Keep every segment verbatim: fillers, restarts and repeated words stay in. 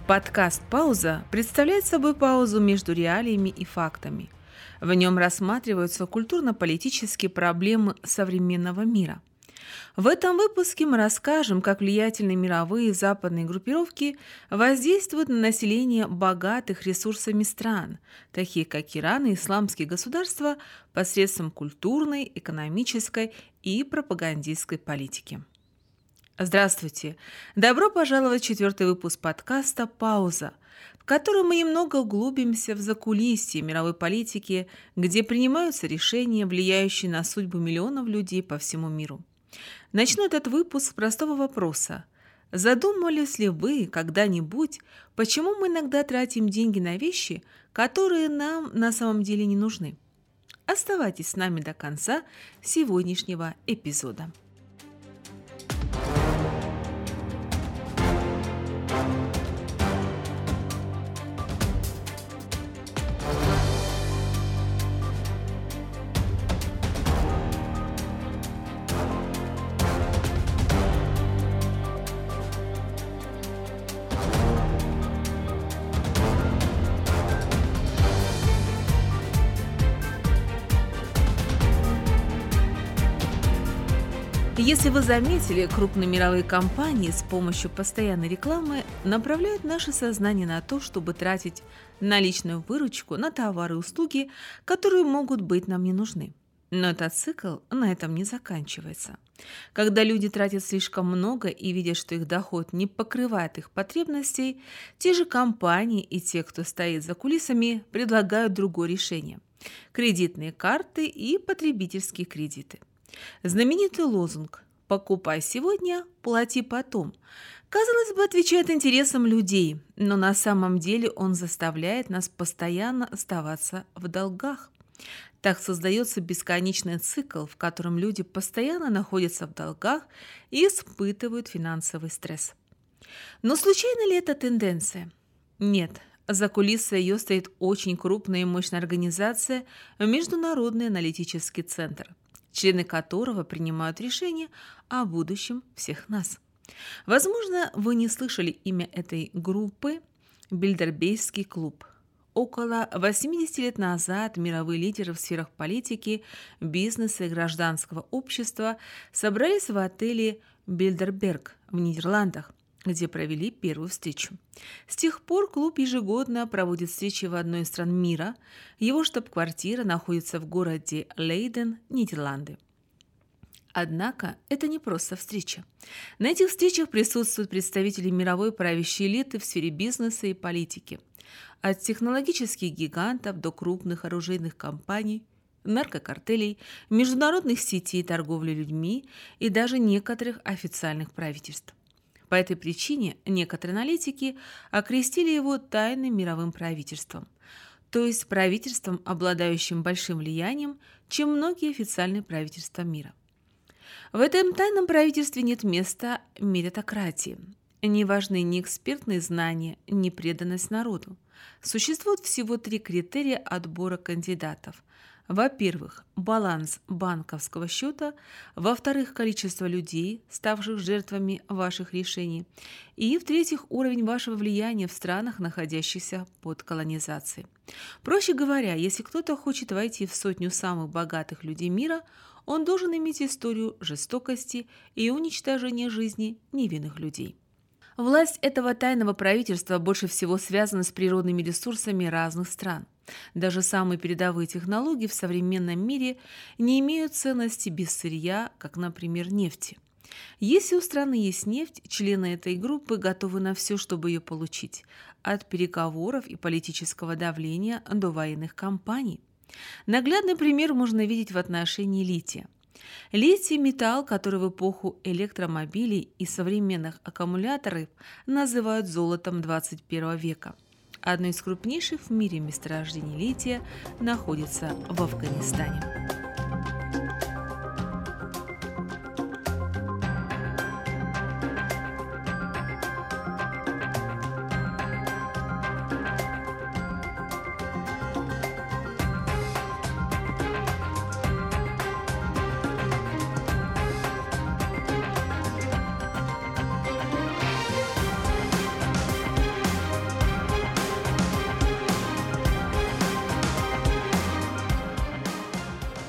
Подкаст «Пауза» представляет собой паузу между реалиями и фактами. В нем рассматриваются культурно-политические проблемы современного мира. В этом выпуске мы расскажем, как влиятельные мировые западные группировки воздействуют на население богатых ресурсами стран, таких как Иран и исламские государства, посредством культурной, экономической и пропагандистской политики. Здравствуйте! Добро пожаловать в четвертый выпуск подкаста «Пауза», в котором мы немного углубимся в закулисье мировой политики, где принимаются решения, влияющие на судьбу миллионов людей по всему миру. Начну этот выпуск с простого вопроса. Задумывались ли вы когда-нибудь, почему мы иногда тратим деньги на вещи, которые нам на самом деле не нужны? Оставайтесь с нами до конца сегодняшнего эпизода. Если вы заметили, крупные мировые компании с помощью постоянной рекламы направляют наше сознание на то, чтобы тратить наличную выручку на товары и услуги, которые могут быть нам не нужны. Но этот цикл на этом не заканчивается. Когда люди тратят слишком много и видят, что их доход не покрывает их потребностей, те же компании и те, кто стоит за кулисами, предлагают другое решение – кредитные карты и потребительские кредиты. Знаменитый лозунг «Покупай сегодня, плати потом» казалось бы, отвечает интересам людей, но на самом деле он заставляет нас постоянно оставаться в долгах. Так создается бесконечный цикл, в котором люди постоянно находятся в долгах и испытывают финансовый стресс. Но случайна ли это тенденция? Нет. За кулисой ее стоит очень крупная и мощная организация Международный аналитический центр, члены которого принимают решения о будущем всех нас. Возможно, вы не слышали имя этой группы «Бильдербейский клуб». Около восемьдесят лет назад мировые лидеры в сферах политики, бизнеса и гражданского общества собрались в отеле «Бильдерберг» в Нидерландах, где провели первую встречу. С тех пор клуб ежегодно проводит встречи в одной из стран мира. Его штаб-квартира находится в городе Лейден, Нидерланды. Однако это не просто встреча. На этих встречах присутствуют представители мировой правящей элиты в сфере бизнеса и политики. От технологических гигантов до крупных оружейных компаний, наркокартелей, международных сетей торговли людьми и даже некоторых официальных правительств. По этой причине некоторые аналитики окрестили его тайным мировым правительством, то есть правительством, обладающим большим влиянием, чем многие официальные правительства мира. В этом тайном правительстве нет места меритократии. Не важны ни экспертные знания, ни преданность народу. Существует всего три критерия отбора кандидатов. Во-первых, баланс банковского счета, во-вторых, количество людей, ставших жертвами ваших решений, и, в-третьих, уровень вашего влияния в странах, находящихся под колонизацией. Проще говоря, если кто-то хочет войти в сотню самых богатых людей мира, он должен иметь историю жестокости и уничтожения жизни невинных людей. Власть этого тайного правительства больше всего связана с природными ресурсами разных стран. Даже самые передовые технологии в современном мире не имеют ценности без сырья, как, например, нефти. Если у страны есть нефть, члены этой группы готовы на все, чтобы ее получить, от переговоров и политического давления до военных кампаний. Наглядный пример можно видеть в отношении лития. Литий – металл, который в эпоху электромобилей и современных аккумуляторов называют золотом двадцать первого века. Одно из крупнейших в мире месторождений лития находится в Афганистане.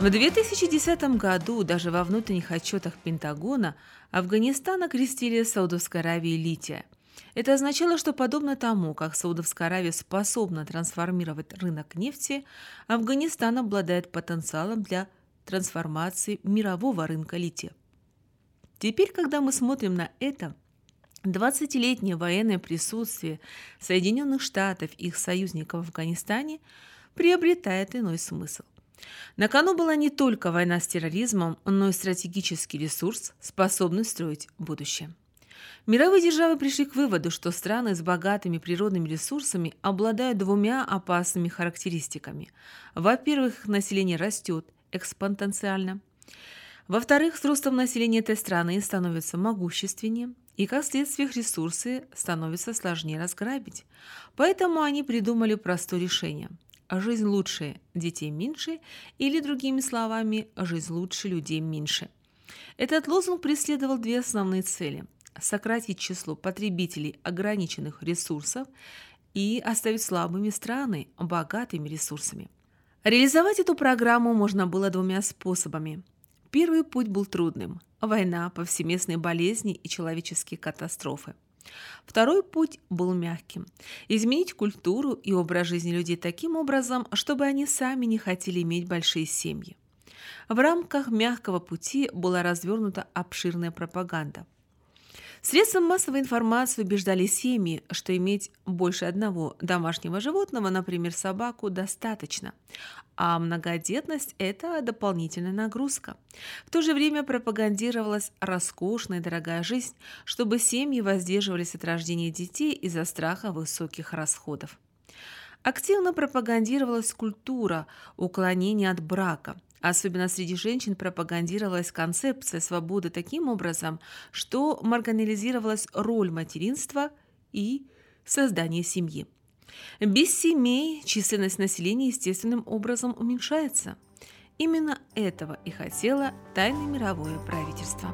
В две тысячи десятом году даже во внутренних отчетах Пентагона Афганистан окрестили Саудовской Аравией лития. Это означало, что подобно тому, как Саудовская Аравия способна трансформировать рынок нефти, Афганистан обладает потенциалом для трансформации мирового рынка лития. Теперь, когда мы смотрим на это, двадцатилетнее военное присутствие Соединенных Штатов и их союзников в Афганистане приобретает иной смысл. На кону была не только война с терроризмом, но и стратегический ресурс, способный строить будущее. Мировые державы пришли к выводу, что страны с богатыми природными ресурсами обладают двумя опасными характеристиками. Во-первых, их население растет экспоненциально. Во-вторых, с ростом населения этой страны становится могущественнее, и, как следствие, их ресурсы становятся сложнее разграбить. Поэтому они придумали простое решение – жизнь лучше, детей меньше, или, другими словами, жизнь лучше, людей меньше. Этот лозунг преследовал две основные цели – сократить число потребителей ограниченных ресурсов и оставить слабыми страны богатыми ресурсами. Реализовать эту программу можно было двумя способами. Первый путь был трудным – война, повсеместные болезни и человеческие катастрофы. Второй путь был мягким – изменить культуру и образ жизни людей таким образом, чтобы они сами не хотели иметь большие семьи. В рамках мягкого пути была развернута обширная пропаганда. Средством массовой информации убеждали семьи, что иметь больше одного домашнего животного, например, собаку, достаточно, а многодетность – это дополнительная нагрузка. В то же время пропагандировалась роскошная и дорогая жизнь, чтобы семьи воздерживались от рождения детей из-за страха высоких расходов. Активно пропагандировалась культура уклонения от брака. Особенно среди женщин пропагандировалась концепция свободы таким образом, что маргинализировалась роль материнства и создания семьи. Без семей численность населения естественным образом уменьшается. Именно этого и хотело тайное мировое правительство.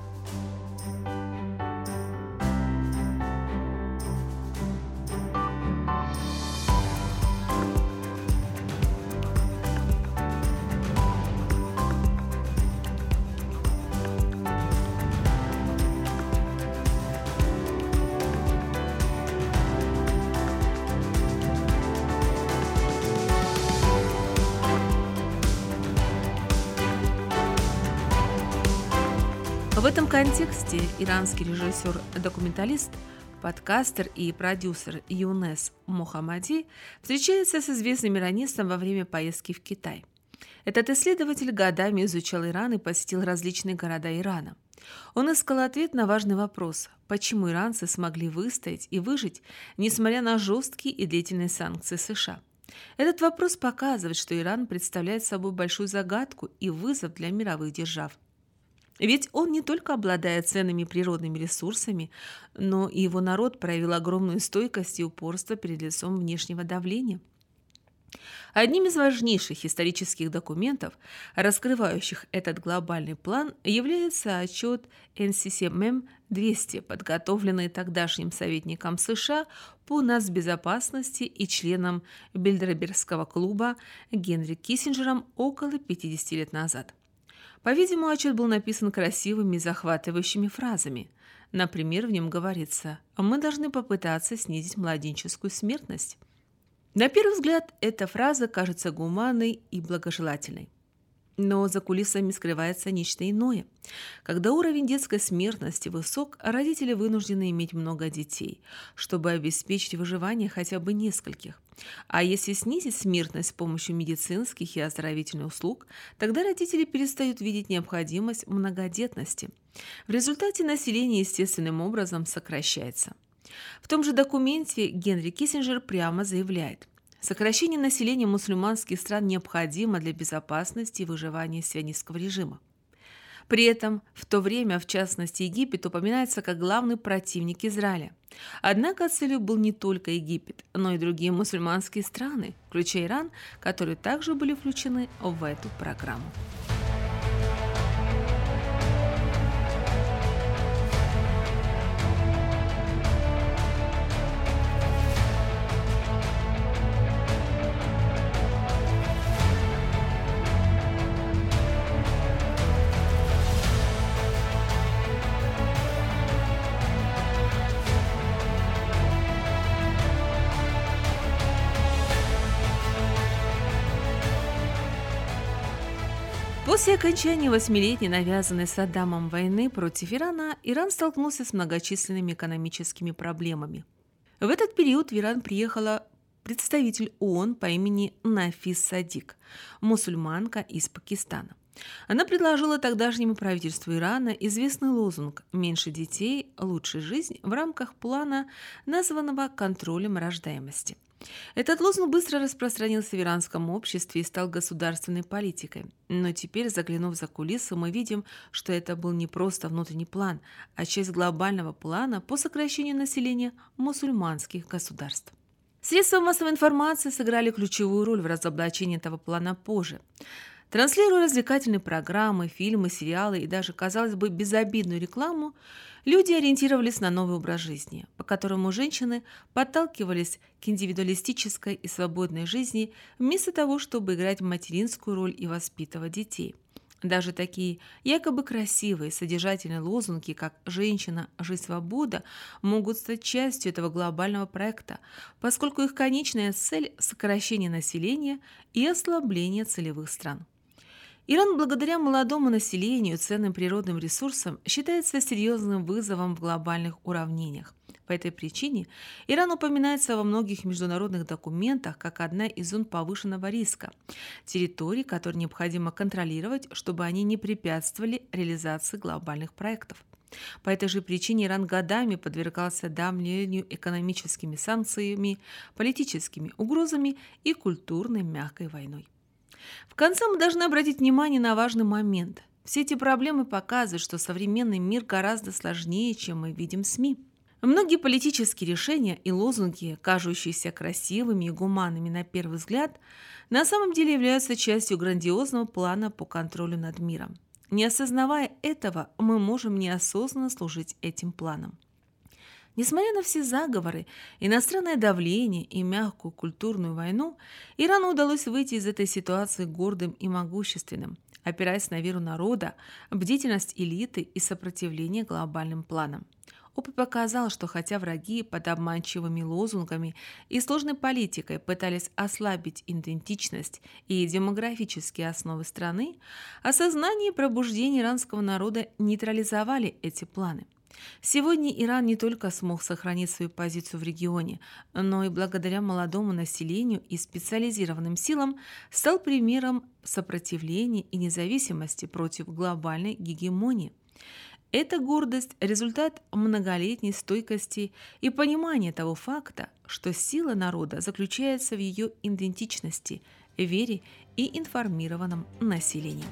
В этом контексте иранский режиссер-документалист, подкастер и продюсер Юнес Мохаммади встречается с известным иранистом во время поездки в Китай. Этот исследователь годами изучал Иран и посетил различные города Ирана. Он искал ответ на важный вопрос, почему иранцы смогли выстоять и выжить, несмотря на жесткие и длительные санкции США. Этот вопрос показывает, что Иран представляет собой большую загадку и вызов для мировых держав. Ведь он не только обладает ценными природными ресурсами, но и его народ проявил огромную стойкость и упорство перед лицом внешнего давления. Одним из важнейших исторических документов, раскрывающих этот глобальный план, является отчет эн си си эм эм двести, подготовленный тогдашним советником США по нацбезопасности и членом Бильдербергского клуба Генри Киссинджером около пятидесяти лет назад. По-видимому, отчет был написан красивыми и захватывающими фразами. Например, в нем говорится: «Мы должны попытаться снизить младенческую смертность». На первый взгляд, эта фраза кажется гуманной и благожелательной. Но за кулисами скрывается нечто иное. Когда уровень детской смертности высок, родители вынуждены иметь много детей, чтобы обеспечить выживание хотя бы нескольких. А если снизить смертность с помощью медицинских и оздоровительных услуг, тогда родители перестают видеть необходимость многодетности. В результате население естественным образом сокращается. В том же документе Генри Киссинджер прямо заявляет: сокращение населения мусульманских стран необходимо для безопасности и выживания сионистского режима. При этом в то время, в частности, Египет упоминается как главный противник Израиля. Однако целью был не только Египет, но и другие мусульманские страны, включая Иран, которые также были включены в эту программу. После окончания восьмилетней навязанной Саддамом войны против Ирана, Иран столкнулся с многочисленными экономическими проблемами. В этот период в Иран приехала представитель ООН по имени Нафис Садик, мусульманка из Пакистана. Она предложила тогдашнему правительству Ирана известный лозунг «Меньше детей, лучше жизнь» в рамках плана, названного контролем рождаемости. Этот лозунг быстро распространился в иранском обществе и стал государственной политикой. Но теперь, заглянув за кулисы, мы видим, что это был не просто внутренний план, а часть глобального плана по сокращению населения мусульманских государств. Средства массовой информации сыграли ключевую роль в разоблачении этого плана позже. Транслируя развлекательные программы, фильмы, сериалы и даже, казалось бы, безобидную рекламу, люди ориентировались на новый образ жизни, по которому женщины подталкивались к индивидуалистической и свободной жизни вместо того, чтобы играть материнскую роль и воспитывать детей. Даже такие якобы красивые, содержательные лозунги, как «Женщина, жизнь, свобода», могут стать частью этого глобального проекта, поскольку их конечная цель – сокращение населения и ослабление целевых стран. Иран благодаря молодому населению и ценным природным ресурсам считается серьезным вызовом в глобальных уравнениях. По этой причине Иран упоминается во многих международных документах как одна из зон повышенного риска, территорий, которые необходимо контролировать, чтобы они не препятствовали реализации глобальных проектов. По этой же причине Иран годами подвергался давлению экономическими санкциями, политическими угрозами и культурной мягкой войной. В конце мы должны обратить внимание на важный момент. Все эти проблемы показывают, что современный мир гораздо сложнее, чем мы видим в СМИ. Многие политические решения и лозунги, кажущиеся красивыми и гуманными на первый взгляд, на самом деле являются частью грандиозного плана по контролю над миром. Не осознавая этого, мы можем неосознанно служить этим планам. Несмотря на все заговоры, иностранное давление и мягкую культурную войну, Ирану удалось выйти из этой ситуации гордым и могущественным, опираясь на веру народа, бдительность элиты и сопротивление глобальным планам. Опыт показал, что хотя враги под обманчивыми лозунгами и сложной политикой пытались ослабить идентичность и демографические основы страны, осознание и пробуждение иранского народа нейтрализовали эти планы. Сегодня Иран не только смог сохранить свою позицию в регионе, но и благодаря молодому населению и специализированным силам стал примером сопротивления и независимости против глобальной гегемонии. Эта гордость – результат многолетней стойкости и понимания того факта, что сила народа заключается в ее идентичности, вере и информированном населении.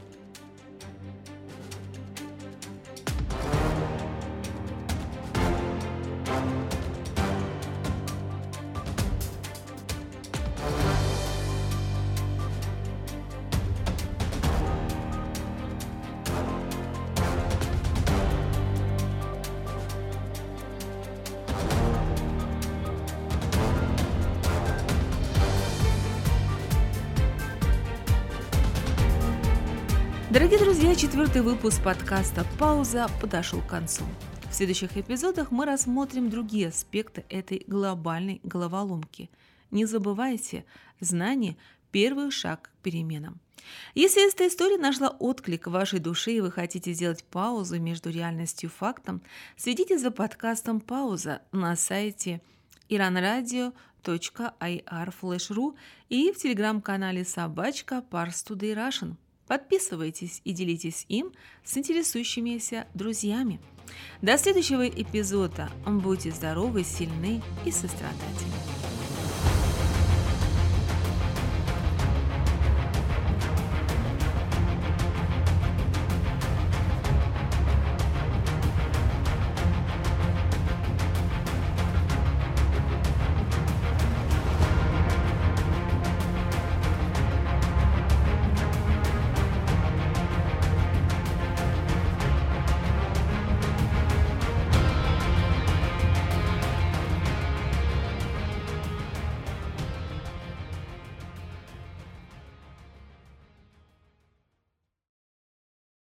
Дорогие друзья, четвертый выпуск подкаста «Пауза» подошел к концу. В следующих эпизодах мы рассмотрим другие аспекты этой глобальной головоломки. Не забывайте, знание – первый шаг к переменам. Если эта история нашла отклик в вашей душе и вы хотите сделать паузу между реальностью и фактом, следите за подкастом «Пауза» на сайте iranradio точка ай ар слэш ру и в телеграм-канале собачка Pars Today Russian. Подписывайтесь и делитесь им с интересующимися друзьями. До следующего эпизода. Будьте здоровы, сильны и сострадательны.